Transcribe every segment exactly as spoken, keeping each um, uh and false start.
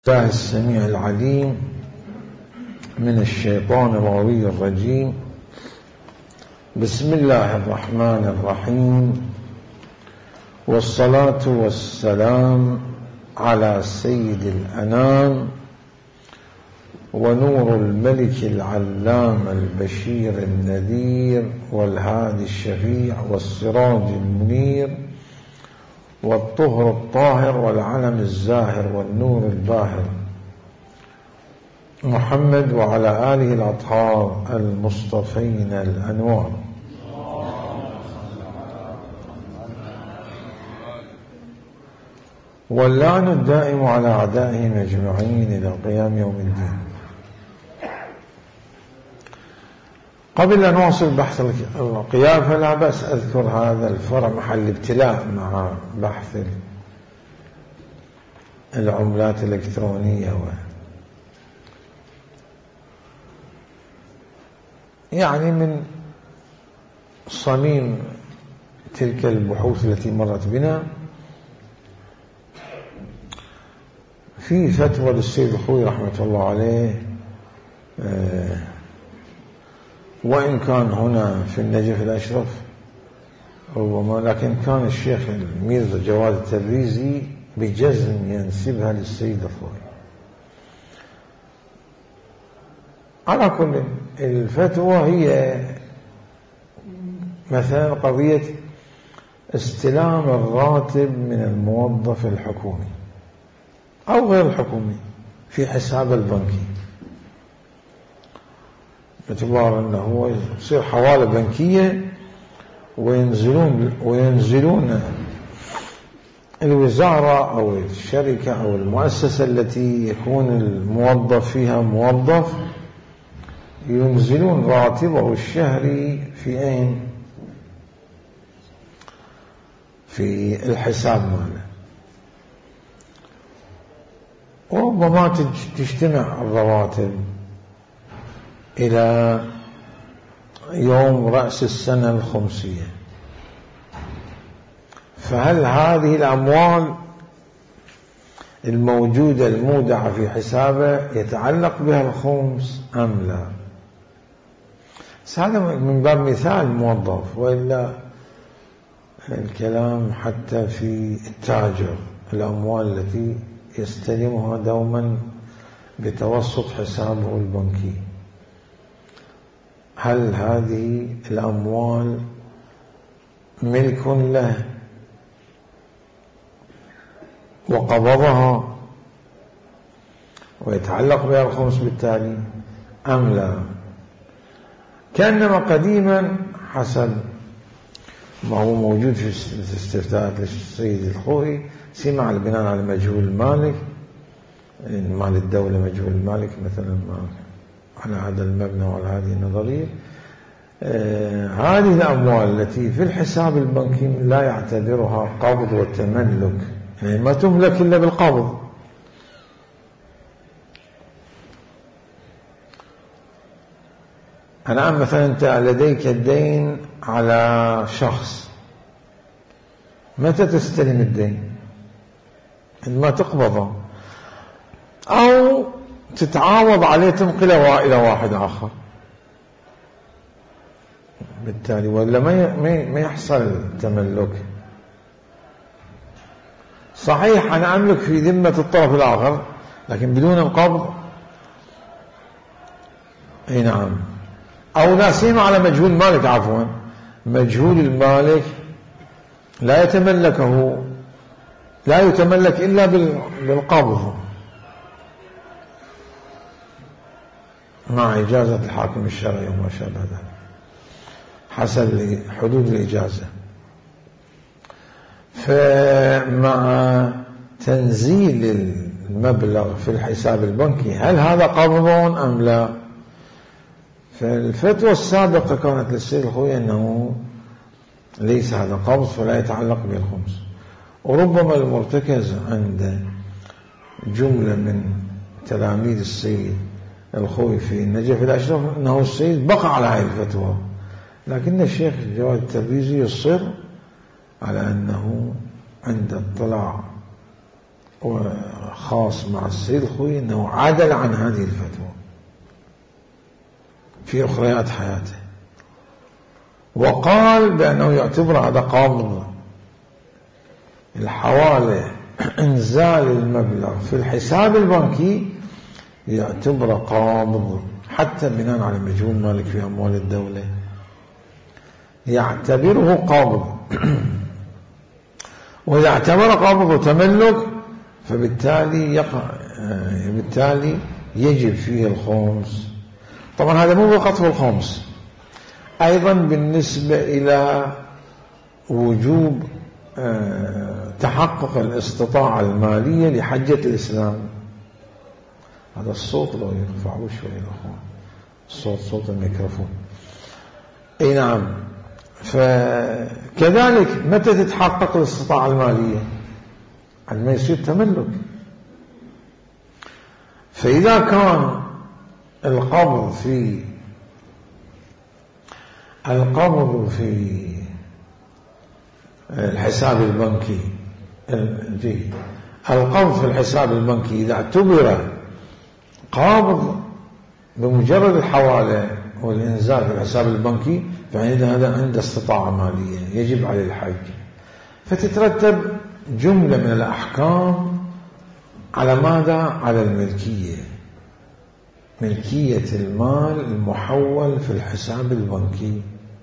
الله السميع العليم من الشيطان الغوي الرجيم. بسم الله الرحمن الرحيم، والصلاة والسلام على سيد الأنام ونور الملك العلام البشير النذير والهادي الشفيع والسراج المنير والطهر الطاهر والعلم الزاهر والنور الباهر محمد وعلى آله الأطهار المصطفين الأنوار. واللعن الدائم على أعدائهم أجمعين إلى قيام يوم الدين. قبل أن نواصل بحث القيافة لا بأس أذكر هذا الفرع محل ابتلاء مع بحث العملات الإلكترونية و يعني من صميم تلك البحوث التي مرت بنا في فتوى للسيد الخوئي رحمة الله عليه، آه وإن كان هنا في النجف الأشرف ربما، لكن كان الشيخ الميرزا جواد التبريزي بجزم ينسبها للسيد الخوئي. على كل الفتوى هي مثلا قضية استلام الراتب من الموظف الحكومي أو غير الحكومي في حساب البنكي، باعتبار أنه هو يصير حوالة بنكية وينزلون وينزلون الوزارة أو الشركة أو المؤسسة التي يكون الموظف فيها موظف، ينزلون راتبه الشهري في أين؟ في الحساب ماله. وربما تجتمع الرواتب إلى يوم رأس السنة الخمسية، فهل هذه الأموال الموجودة المودعة في حسابه يتعلق بها الخمس أم لا؟ هذا من باب مثال موظف، وإلا الكلام حتى في التاجر الأموال التي يستلمها دوما بتوسط حسابه البنكي، هل هذه الأموال ملك له وقبضها ويتعلق بها الخمس بالتالي أم لا؟ كأنما قديما حسب ما هو موجود في الاستفتاءات للسيد الخوئي سمع البناء على مجهول المالك، مال الدولة مجهول المالك مثلا على هذا المبنى وعلى هذه النظرية. آه هذه الأموال التي في الحساب البنكي لا يعتبرها قبض وتملك، يعني ما تملك إلا بالقبض. الآن مثلا أنت لديك الدين على شخص، متى تستلم الدين؟ عندما تقبضه أو تتعاوض عليه تنقله إلى واحد آخر، بالتالي ولا ما يحصل تملك. صحيح أنا أملك في ذمة الطرف الآخر لكن بدون القبض، أي نعم. أو لا سيما على مجهول المالك، عفوا مجهول المالك لا يتملكه، لا يتملك إلا بالقبض مع إجازة الحاكم الشرعي وما شابه ذلك حسب حدود الإجازة. فمع تنزيل المبلغ في الحساب البنكي هل هذا قبض أم لا؟ فالفتوى السابقة كانت للسيد الخوئي أنه ليس هذا قبض فلا يتعلق بالخمس. وربما المرتكز عند جملة من تلاميذ السيد الخوئي في النجف الأشرف أنه السيد بقى على هذه الفتوى، لكن الشيخ جواد التبريزي يصر على أنه عند اطلاع خاص مع السيد الخوئي أنه عدل عن هذه الفتوى في أخريات حياته، وقال بأنه يعتبر هذا قابض الحوالة، إنزال المبلغ في الحساب البنكي يعتبر قابض، حتى بناء على مجهول مالك في أموال الدولة يعتبره قابض. وإذا اعتبر قابض تملك فبالتالي يقع بالتالي يجب فيه الخمس. طبعا هذا مو فقط في الخمس، أيضا بالنسبة إلى وجوب تحقق الاستطاعة المالية لحجة الإسلام. هذا الصوت لو يرفعوه شوي الأخوان، الصوت صوت الميكروفون. اي نعم. فكذلك متى تتحقق الاستطاعة المالية؟ عندما يصير تملك. فإذا كان القبض في القبض في الحساب البنكي القبض في الحساب البنكي إذا اعتبر قابض بمجرد الحوالة والإنزال في الحساب البنكي فعندها هذا عنده استطاعة مالية يجب عليه الحج. فتترتب جملة من الأحكام على ماذا؟ على الملكية، ملكية المال المحول في الحساب البنكي،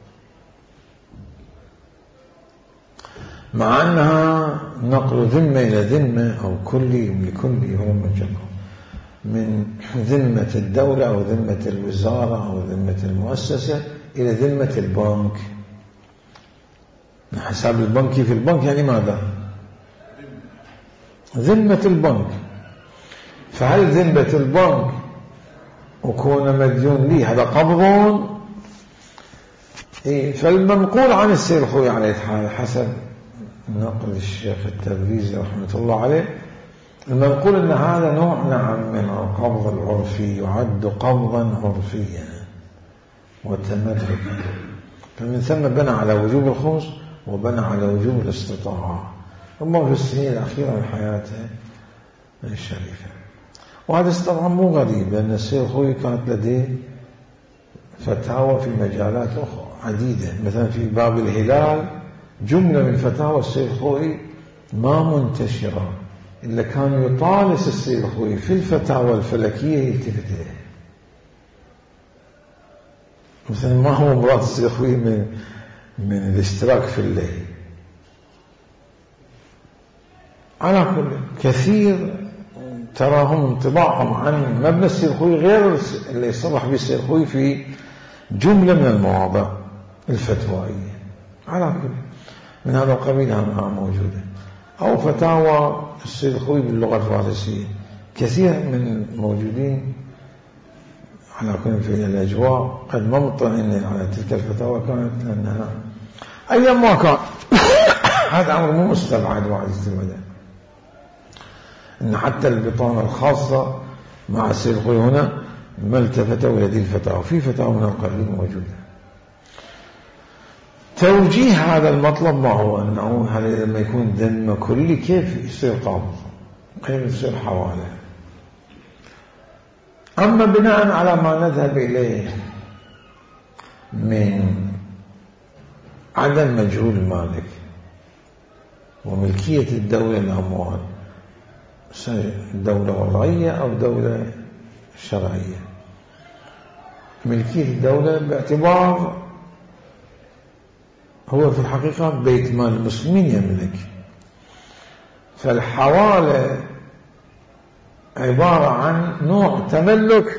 مع أنها نقل ذمة إلى ذمة أو كلي لكلي هو مجرد من ذمة الدولة أو ذمة الوزارة أو ذمة المؤسسة إلى ذمة البنك. الحساب البنكي في البنك يعني ماذا؟ ذمة البنك. فهل ذمة البنك وكون مديون لي هذا قبض؟ إيه. فالمنقول عن السيد الخوئي عليه الحال حسب نقل الشيخ التبريزي رحمة الله عليه، المنقول أن هذا نوع نعم من القبض العرفي، يعد قبضا عرفيا وتملكا. فمن ثم بنى على وجوب الخمس وبنى على وجوب الاستطاعة، أما في السنين الأخيرة من حياته الشريفة. وهذا طبعا مو غريب، لأن السيد الخوئي كانت لديه فتاوى في مجالات أخرى عديدة. مثلا في باب الهلال جملة من فتاوى السيد الخوئي ما منتشرة، إلا كان يطالس السيد الخوئي في الفتاوى الفلكية يلتفت إليه. مثلا ما هو مراد السيد الخوئي من من الاشتراك في الليل. على كل كثير تراهم انطباعهم عن مبنى السيد الخوئي غير اللي يصرح به السيد الخوئي في جملة من المواضع الفتوائية. على كل من هذا القبيل أنها موجودة. أو فتاوى السيد الخوئي باللغة الفارسية كثير من موجودين على كل في الأجواء قد ما مطمئنين على تلك الفتاوى كانت، لأنها أيام ما كان هذا أمر مو مستبعد وعد استبعاده، إن حتى البطانة الخاصة مع السيد الخوئي هنا ما التفتوا إلى هذه الفتاوى، في فتاوى من القليل موجودة. توجيه هذا المطلب ما هو أنه هل لما يكون ذمة كلي كيف يصير قابض، كيف يصير حوالة. أما بناء على ما نذهب إليه من عدم مجهول المالك وملكية الدولة الأموال، دولة وضعية أو دولة شرعية. ملكية الدولة باعتبار هو في الحقيقة بيت مال المسلمين يملك، فالحوالة عبارة عن نوع تملك.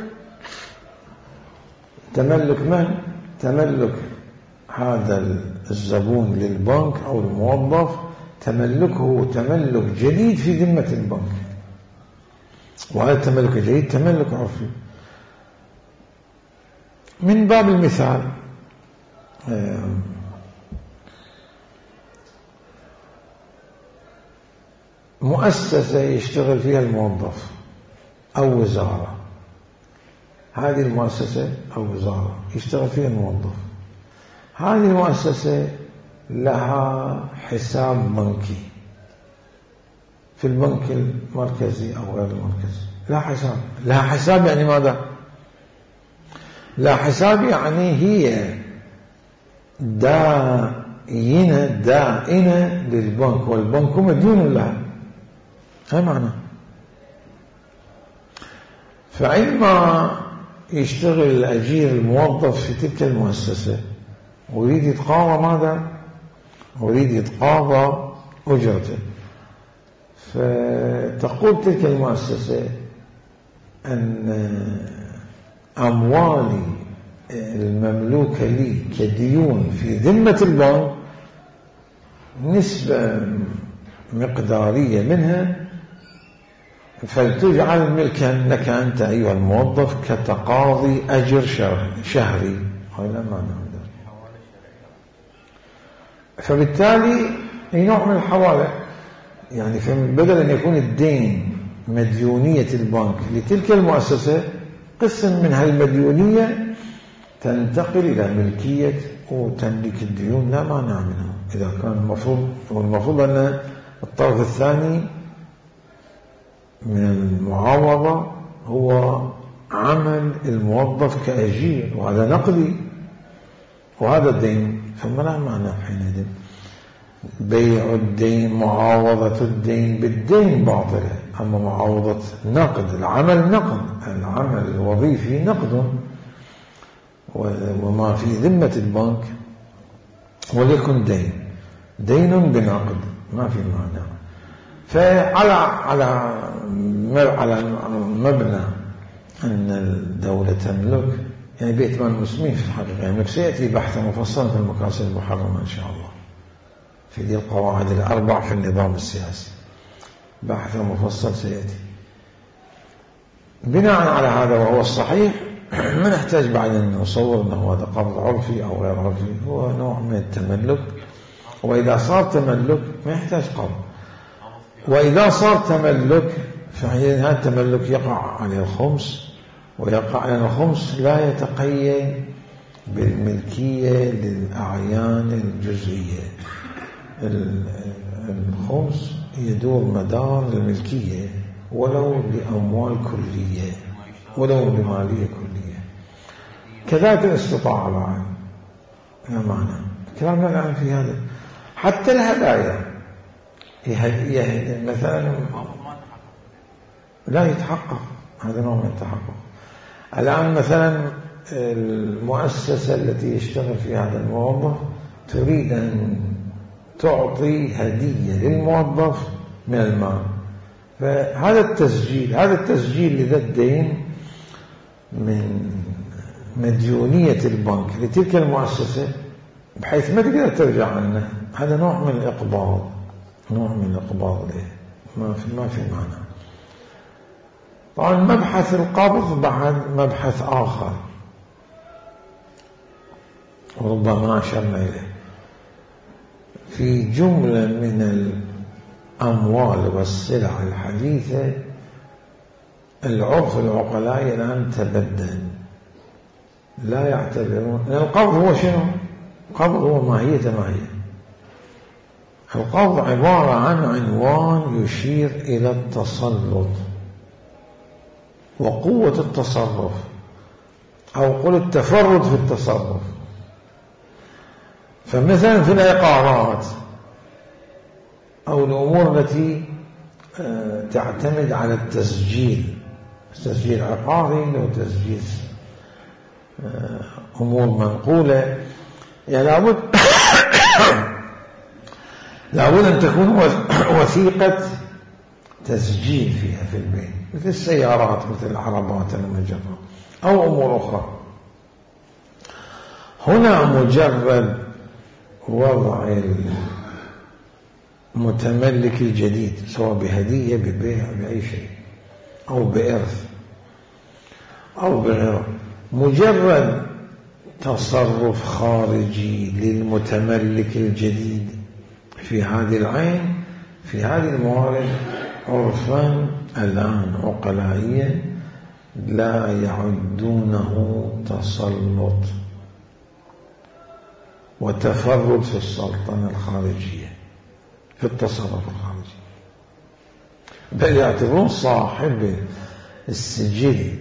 تملك من؟ تملك هذا الزبون للبنك أو الموظف، تملكه تملك جديد في ذمة البنك. وهذا التملك الجديد تملك عرفي. من باب المثال مؤسسة يشتغل فيها الموظف أو وزارة، هذه المؤسسة أو وزارة يشتغل فيها الموظف، هذه المؤسسة لها حساب بنكي في في البنك المركزي أو غير المركزي. لا حساب. لا حساب يعني ماذا؟ لا حساب يعني هي دائنة دائنة للبنك والبنك مدين لها. هاي معنى. فعندما يشتغل الأجير الموظف في تلك المؤسسة ويريد يتقاضى ماذا؟ ويريد يتقاضى أجرته، فتقول تلك المؤسسة أن أموالي المملوكة لي كديون في ذمة البنك نسبة مقدارية منها فلتجعل ملكا لك أنت أيها الموظف كتقاضي أجر شهري. هاي لا معنى ذلك. فبالتالي نوع من الحوالة، يعني بدل أن يكون الدين مديونية البنك لتلك المؤسسة، قسم من هالمديونية تنتقل إلى ملكية وتملك الديون. لا مانع منها إذا كان المفروض، والمفروض أن الطرف الثاني من المعاوضة هو عمل الموظف كأجير، وهذا نقدي وهذا الدين، فما لا معنى حينئذ. بيع الدين، معاوضة الدين بالدين باطلة، أما معاوضة نقد، العمل نقد، العمل الوظيفي نقد، وما في ذمة البنك وليكن دين، دين بنقد، ما في معنى. فعلى على على مبنى أن الدولة تملك، يعني بيت مال المسلمين في الحقيقة يملك، سيأتي بحث مفصل في المكاسب المحرمة إن شاء الله في دي القواعد الأربع في النظام السياسي، بحث مفصل سيأتي. بناء على هذا وهو الصحيح، ما نحتاج بعد أن نصور أنه هذا قبض عرفي أو غير عرفي، هو نوع من التملك، وإذا صار تملك ما يحتاج قبض، وإذا صار تملك فحين هذا التملك يقع عليه الخمس، ويقع على الخمس لا يتقيد بالملكية للأعيان الجزئية. الخمس يدور مدار الملكية ولو لأموال كلية، ولو لمالية كلية. كذلك الاستطاعة بعد لا معنى كلامنا الآن في هذا. حتى الهدايا مثلا لا يتحقق، هذا نوع من التحقق. الآن مثلا المؤسسة التي يشتغل في هذا الموظف تريد أن تعطي هدية للموظف من المال، فهذا التسجيل هذا التسجيل لذا الدين من مديونية البنك لتلك المؤسسة بحيث ما تقدر ترجع عنه، هذا نوع من الإقباض، نوع من الإقباض له، ما في ما في معنى. طبعا مبحث القبض بعد مبحث آخر وربما أشرنا إليه. في جملة من الأموال والسلع الحديثة العرف العقلاء الآن تبدل، لا يعتبرون أن القبض هو شنو؟ القبض هو ماهية ماهية. القبض عبارة عن عنوان يشير إلى التسلط وقوة التصرف، أو قل التفرد في التصرف. فمثلا في العقارات أو الأمور التي تعتمد على التسجيل، تسجيل عقاري أو تسجيل أمور منقولة، يعني لابد لابد أن تكون وثيقة تسجيل فيها في البيت، مثل السيارات، مثل العربات المجرة أو أمور أخرى. هنا مجرد وضع المتملك الجديد سواء بهدية ببيع بأي شيء أو بإرث أو بغيره، مجرد تصرف خارجي للمتملك الجديد في هذه العين في هذه الموارد عرفا الآن عقلائيا لا يعدونه تسلط وتفرد في السلطنة الخارجية في التصرف الخارجي. بل يعتبرون صاحب السجل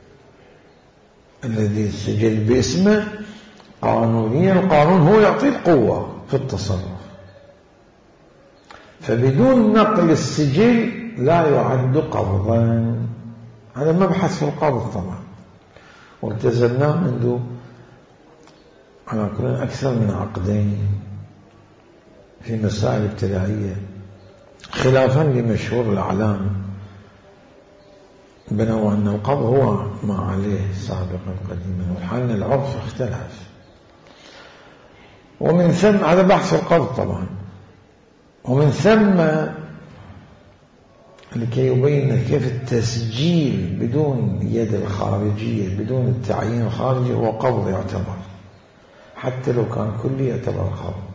الذي السجل باسمه قانونيا، القانون هو يعطي القوة في التصرف، فبدون نقل السجل لا يعد قبضا. هذا مبحث في القبض طبعا، والتزمناه منذ على كل أكثر من عقدين في مسائل ابتدائية، خلافا لمشهور الأعلام بنوا أن القبض هو ما عليه سابقا قديما، وحالنا العرف اختلف. ومن ثم هذا بحث القبض طبعا، ومن ثم لكي يبين كيف التسجيل بدون يد الخارجية بدون التعيين الخارجي هو قبض يعتبر، حتى لو كان كلي يعتبر قبض.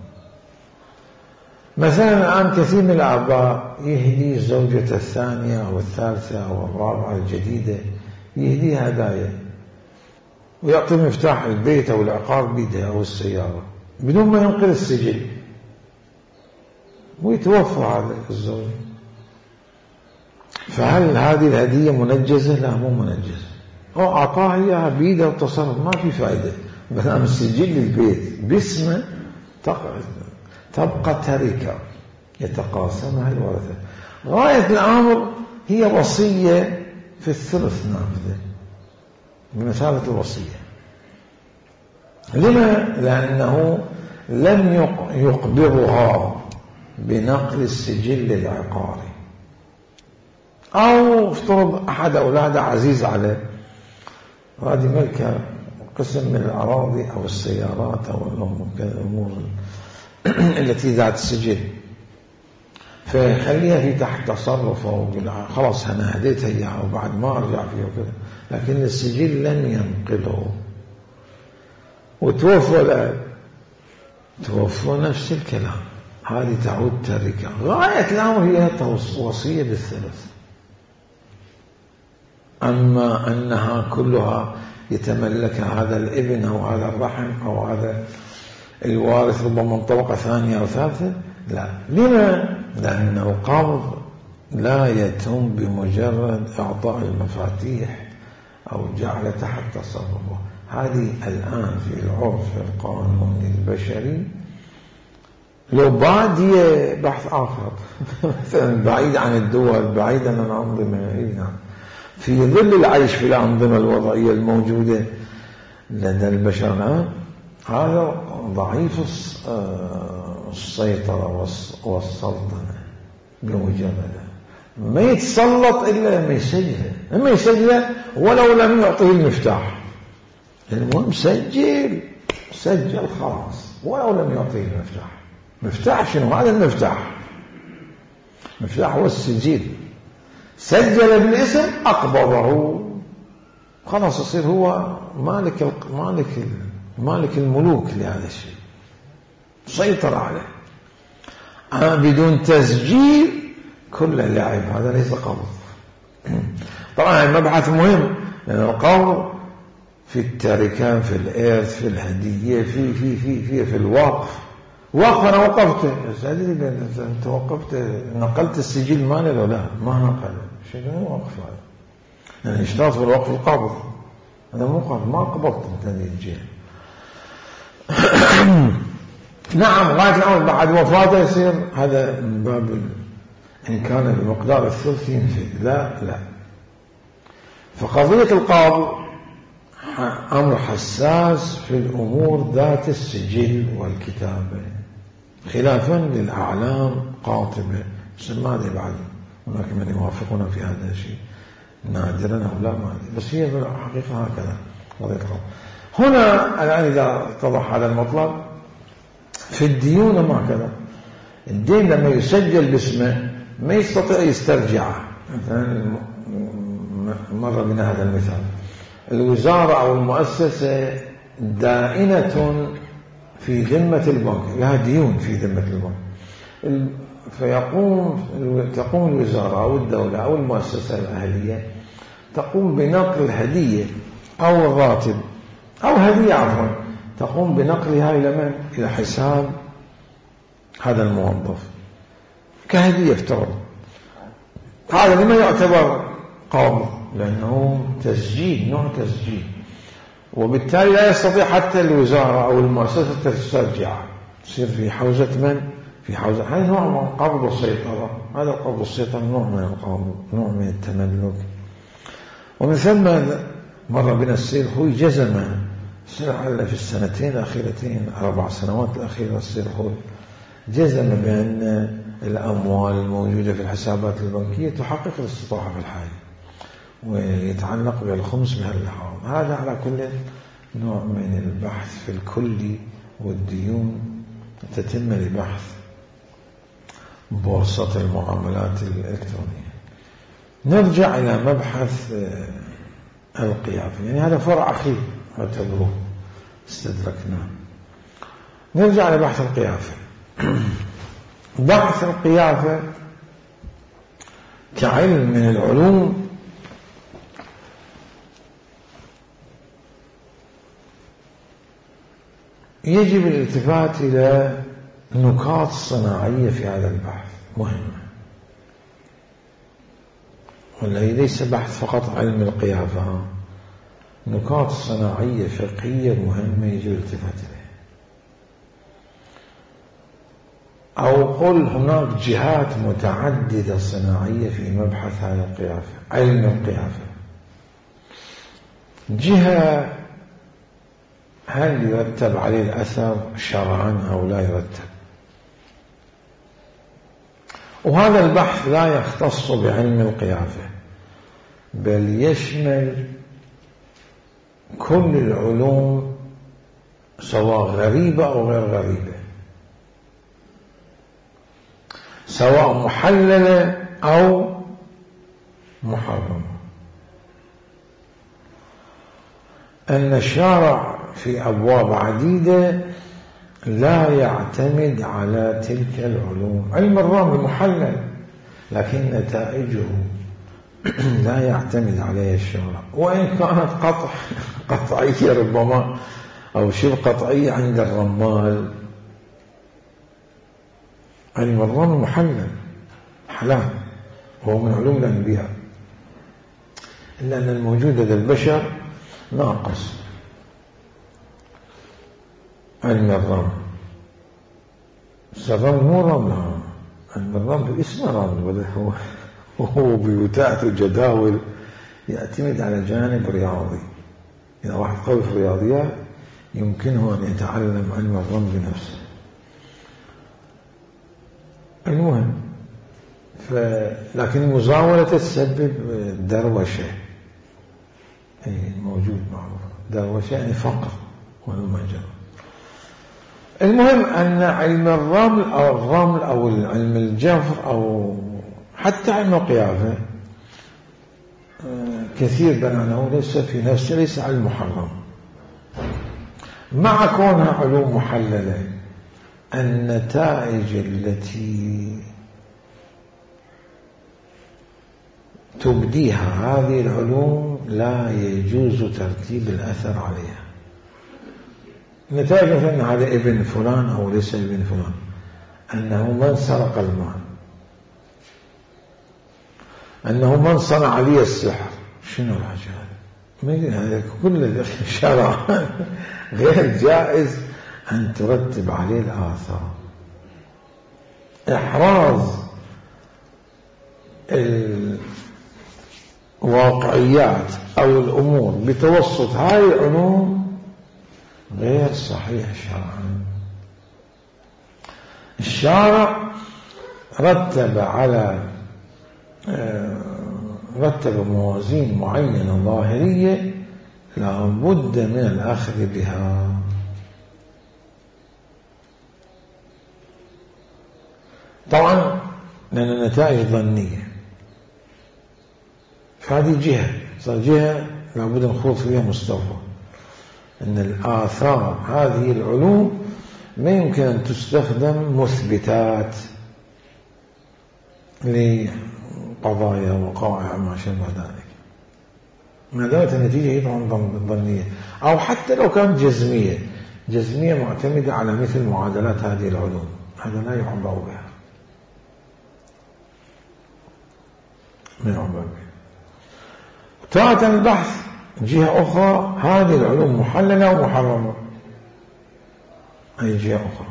مثلا الآن كثير من الآباء يهدي الزوجة الثانية أو الثالثة أو الرابعة الجديدة، يهديها هدايا ويعطي مفتاح البيت أو العقار بيدها أو السيارة بدون ما ينقل السجل، ويتوفى هذا الزوج. فهل هذه الهدية منجزة؟ لا، مو منجزة. هو أعطاها إياها بيده وتصرف، ما في فائدة. بنام السجل البيت باسمه تبقى تركة يتقاسمها الورثة. غاية الأمر هي وصية في الثلث نافذة بمثابة الوصية. لما؟ لأنه لم يقبضها بنقل السجل العقاري، أو افترض أحد أولاده عزيز عليه هذه ملكة قسم من الأراضي أو السيارات أو الأمور التي ذات السجل، فيخليها في تحت تصرفه، خلاص أنا هديتها إياها وبعد ما أرجع فيه وكذا، لكن السجل لم ينقله وتوفى الآن، توفى نفس الكلام، هذه تعود تركة. غاية الأمر هي وصية بالثلث. أما أنها كلها يتملكها هذا الابن أو هذا الرحم أو هذا الوارث ربما من طبقة ثانية أو ثالثة، لا. لما؟ لأن القبض لا يتم بمجرد إعطاء المفاتيح أو جعل تحت تصرفه. هذه الآن في العرف القانوني البشري لو بعد هي بحث آخر مثلا بعيد عن الدول، بعيد عن الأنظمة، في ظل العيش في الأنظمة الوضعية الموجودة لدى البشر الآن، هذا ضعيف السيطرة والسلطنة بمجرد ما يتسلط إلا لما يسجله، لما يسجله ولو لم يعطيه المفتاح. المهم سجل سجل خلاص ولو لم يعطيه المفتاح. مفتاح شنو؟ هذا المفتاح، مفتاح هو السجل. سجل بالاسم أقبضه، خلاص يصير هو مالك مالك مالك الملوك لهذا الشيء، سيطر عليه. أما بدون تسجيل كل لعب، هذا ليس قبض. طبعا المبحث مهم، لأن القبض في التركة، في الإرث، في الهدية، في في في في في الوقف. وقف أنا وقفت، أنت وقفت نقلت السجل مالي ولا لا؟ ما نقل. شنو وقف هذا؟ يعني اشترط في الوقف القبض، هذا مو قبض، ما قبضت أنت هذه الجهة. نعم، غاية الأمر بعد وفاته يصير هذا من باب إن كان بمقدار الثلث ينفذ. لا لا، فقضية القبض أمر حساس في الأمور ذات السجل والكتابة، خلافا للأعلام قاطبة. ماذا بعد هناك من يوافقنا في هذا الشيء نادرا أو لا، ما بس هي بالحقيقة هكذا قضية القبض. هنا الآن إذا اتضح هذا المطلب في الديون ما كذا، الدين لما يسجل باسمه ما يستطيع يسترجعه. مثلا مر بنا هذا المثال، الوزارة أو المؤسسة دائنة في ذمة البنك، لها ديون في ذمة البنك، فيقوم تقوم الوزارة أو الدولة أو المؤسسة الأهلية تقوم بنقل الهدية أو الراتب أو هدية عفوا، تقوم بنقلها إلى من؟ إلى حساب هذا الموظف كهدية افترض. هذا لما يعتبر قابض؟ لأنه تسجيل، نوع تسجيل، وبالتالي لا يستطيع حتى الوزارة أو المؤسسة تسترجع، تصير في حوزة من؟ في حوزة. هذا نوع من قبض السيطرة، هذا قبض السيطرة نوع من القبض، نوع من التملك. ومن ثم مر بنا السيد الخوئي جزم لعل في السنتين الأخيرتين، أربع سنوات الأخيرة، السيد الخوئي جزم بأن الأموال الموجودة في الحسابات البنكية تحقق الاستطاعة في الحال، ويتعلق بالخمس بهاللحاظ. هذا على كل نوع من البحث في الكل والديون تتم لبحث بورصة المعاملات الإلكترونية. نرجع إلى مبحث القيافة، يعني هذا فرع أخير اعتبروه استدركناه. نرجع إلى بحث القيافة. بحث القيافة كعلم من العلوم يجب الالتفات إلى نقاط صناعية في هذا البحث مهمة، والذي ليس بحث فقط علم القيافة، نقاط صناعية فقهية مهمة يجب الالتفات إليها. أو قل هناك جهات متعددة صناعية في مبحث هذا القيافة، علم القيافة. جهة هل يرتب عليه الأثر شرعا أو لا يرتب، وهذا البحث لا يختص بعلم القيافة بل يشمل كل العلوم سواء غريبة أو غير غريبة، سواء محللة أو محرمة. أن الشارع في أبواب عديدة لا يعتمد على تلك العلوم. علم الرمل محلل لكن نتائجه لا يعتمد عليها الشارع، وإن كانت قطع قطعية ربما أو شبه قطعية عند الرمال. علم الرمل محلل حلال، وهو من علوم الأنبياء، إلا أن الموجود لدى البشر ناقص. علم الرمل، الرمل مو رمل، علم الرمل اسمه رمل، هو وهو بيوتات وجداول يعتمد على جانب رياضي. إذا واحد قوي في الرياضيات يمكنه أن يتعلم علم الرمل بنفسه. المهم ف... لكن المزاولة تسبب دروشة، موجود معروف دروشة يعني فقر والمجر. المهم أن علم الرمل أو الرمل أو علم الجفر أو حتى علم القيافة كثير بنانه ليس في نفسه، ليس علم محرم، مع كونها علوم محللة. النتائج التي تبديها هذه العلوم لا يجوز ترتيب الأثر عليها. نتائج مثلا هذا ابن فلان أو ليس ابن فلان، أنه من سرق المال، أنه من صنع لي السحر، شنو الحاجة هذا؟ كل الشرع غير جائز أن ترتب عليه الآثار. إحراز الواقعيات أو الأمور بتوسط هاي العلوم غير صحيح شرعا. الشارع رتب على رتب موازين معينة ظاهرية لا بد من الأخذ بها. طبعا لأن النتائج ظنية، فهذه جهة صار جهة لا بد نخوض فيها مستوفى، أن الآثار هذه العلوم ما يمكن أن تستخدم مثبتات لقضايا وقائع ما شابه ذلك، ما دامت النتيجة هي طبعا ظنية، أو حتى لو كانت جزمية جزمية معتمدة على مثل معادلات هذه العلوم، هذا لا يعبر بها. من عبابه. تارة البحث جهة أخرى، هذه العلوم محللة ومحرمة، أي جهة أخرى.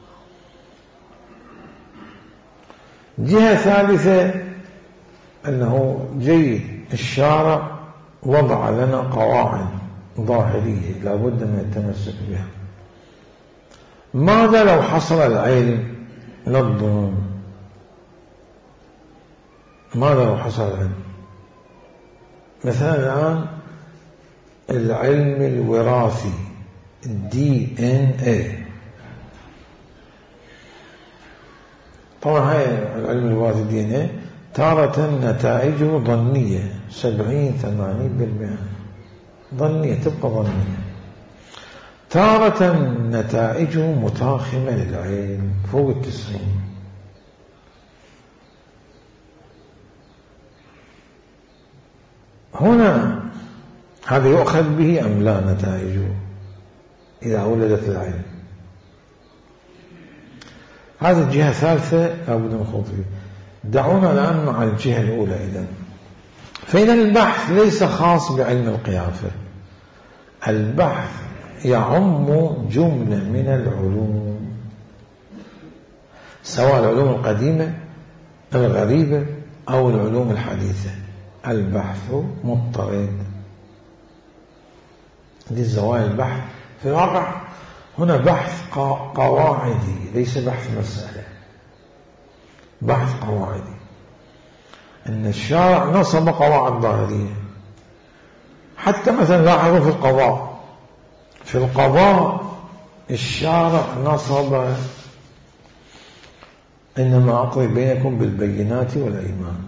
جهة ثالثة أنه جيد الشارع وضع لنا قواعد ظاهرية لا بد من التمسك بها. ماذا لو حصل العلم للظنون؟ ماذا لو حصل العلم؟ مثلا الآن العلم الوراثي دي إن إيه، طبعا هاي العلم الوراثي دي إن إيه تارة نتائجه ظنية سبعين ثمانين بالمئة ظنية، تبقى ظنية. تارة نتائجه متاخمة للعلم فوق التسعين. هنا هذا يؤخذ به أم لا نتائجه إذا ولدت العلم؟ هذه الجهة الثالثة لابد من الخوض فيه. دعونا الآن مع الجهة الأولى. إذن فإذا البحث ليس خاص بعلم القيافة، البحث يعم جملة من العلوم، سواء العلوم القديمة الغريبة أو العلوم الحديثة. البحث مضطرد. دي زوايا البحث في الواقع. هنا بحث قواعدي ليس بحث مسألة، بحث قواعدي. أن الشارع نصب قواعد ظاهرية. حتى مثلا لاحظوا في القضاء، في القضاء الشارع نصب إنما أقضي بينكم بالبينات والأيمان.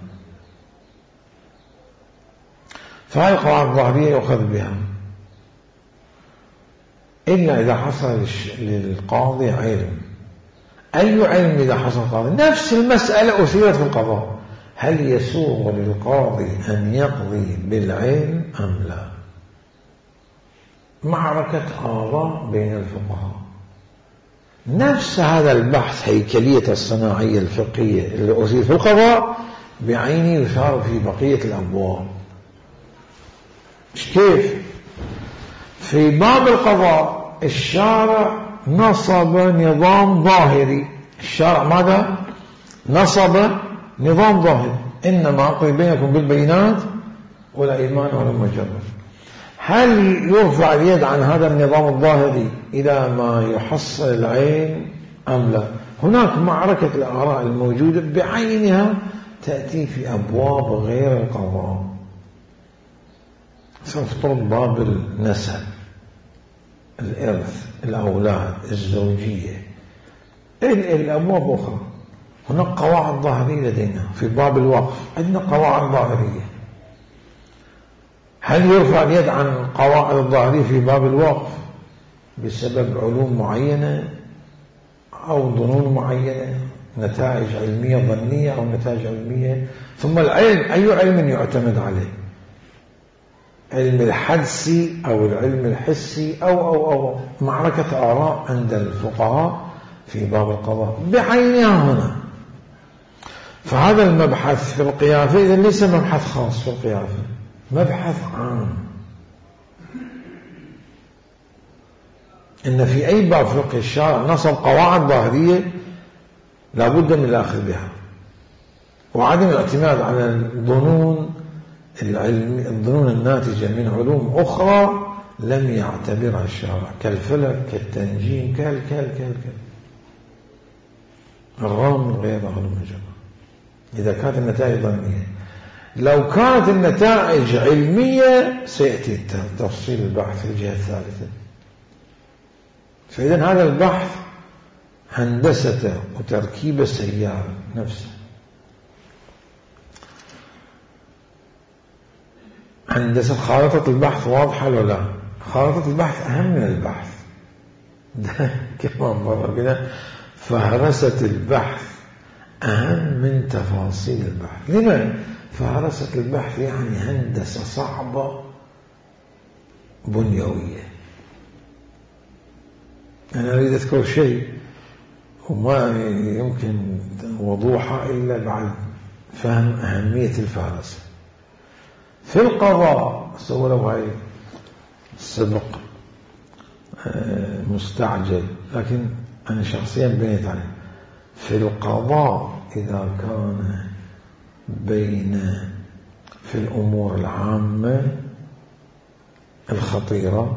فهذه قواعد ظاهرية يؤخذ بها، إلا إذا حصل للقاضي علم. أي علم إذا حصل القاضي؟ نفس المسألة أثيرت في القضاء، هل يسوغ للقاضي أن يقضي بالعلم أم لا؟ معركة آراء بين الفقهاء. نفس هذا البحث هيكلية الصناعية الفقهية اللي أثير في القضاء بعينه يثار في بقية الأبواب. كيف؟ في باب القضاء الشارع نصب نظام ظاهري. الشارع ماذا؟ نصب نظام ظاهري، إنما أقضي بينكم بالبينات والأيمان والمجرد. هل يرفع اليد عن هذا النظام الظاهري إلى ما يحصل العين أم لا؟ هناك معركة الآراء الموجودة بعينها تأتي في أبواب غير القضاء. سنفترض باب النسب، الإرث، الأولاد، الزوجية، الأبواب أخرى. هناك قواعد ظاهرية لدينا. في باب الوقف عندنا قواعد ظاهرية. هل يرفع اليد عن القواعد الظاهرية في باب الوقف بسبب علوم معينة أو ظنون معينة، نتائج علمية ظنية أو نتائج علمية؟ ثم العلم، أي علم يعتمد عليه؟ علم الحدسي أو العلم الحسي أو أو أو معركة آراء عند الفقهاء في باب القضاء بعينها هنا. فهذا المبحث في القيافة إذا ليس مبحث خاص في القيافة، مبحث عام. إن في أي باب فقه الشارع نصب قواعد ظاهرية لابد من الأخذ بها، وعدم الاعتماد على الظنون العلم الظنون الناتجة من علوم أخرى لم يعتبرها الشارع، كالفلك، كالتنجيم، كال كال كال كال الرغم من غير علوم الجمع. إذا كانت النتائج ظنية. لو كانت النتائج علمية سيأتي تفصيل البحث في الجهة الثالثة. فإذا هذا البحث هندسة وتركيب السيارة نفسه. هندسة خارطة البحث واضحة ولا لا؟ خارطة البحث أهم من البحث. ده كمان مرة بنا فهرسة البحث أهم من تفاصيل البحث. لما؟ فهرسة البحث يعني هندسة صعبة بنيوية. أنا أريد أذكر شيء وما يمكن وضوحه إلا بعد فهم أهمية الفهرسة. في القضاء سولوا هاي السبق مستعجل، لكن أنا شخصيا بنيت عليه. في القضاء إذا كان بين في الأمور العامة الخطيرة،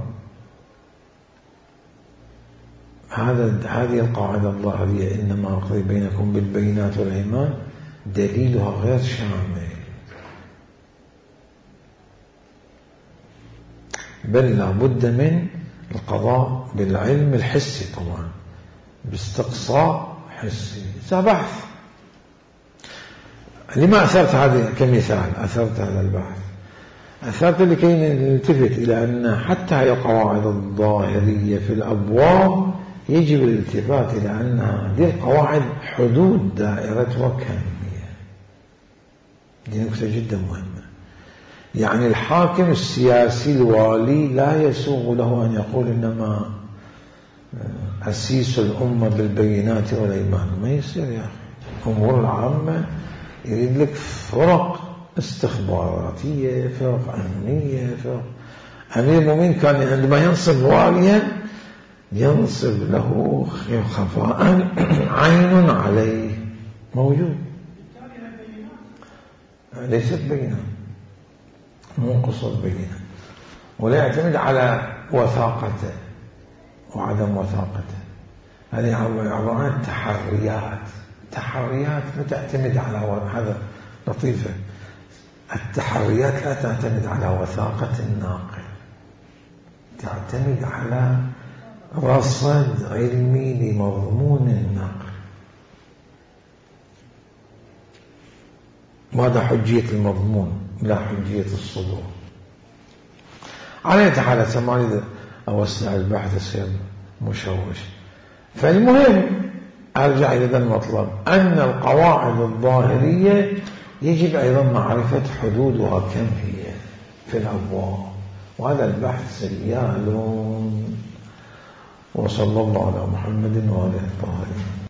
هذا هذه القاعدة الظاهرية إنما أقضي بينكم بالبينات والأيمان دليلها غير شامل، بل لا بد من القضاء بالعلم الحسي، طبعا باستقصاء حسي. بحث. لما أثرت هذا كمثال؟ أثرت هذا البحث أثرت لكي نلتفت إلى أن حتى هي القواعد الظاهرية في الأبواب يجب الالتفات إلى أن هذه القواعد حدود دائرتها كامية. دي نقطة جدا مهمة. يعني الحاكم السياسي الوالي لا يسوغ له أن يقول إنما أسيس الأمة بالبينات والأيمان. ما يصير يا أخي. أمور العامة يريد لك فرق استخباراتية، فرق أمنية، فرق. أمير المؤمنين كان عندما ينصب واليا ينصب له خفاء عين عليه موجود، ليست بينة، مو قصد بينة، ولا يعتمد على وثاقته وعدم وثاقته. هذه عبارة عن تحريات. تحريات ما تعتمد على هذا لطيفة. التحريات لا تعتمد على وثاقة الناقل، تعتمد على رصد علمي لمضمون النقل. ماذا حجية المضمون لا حجية الصدور. على حالة سمعني أوسع البحث يصير مشوش. فالمهم أرجع إلى ذا المطلب، أن القواعد الظاهرية يجب أيضا معرفة حدودها كم هي في الأبواب، وهذا البحث سيال. وصلى الله على محمد وآله الطاهرين.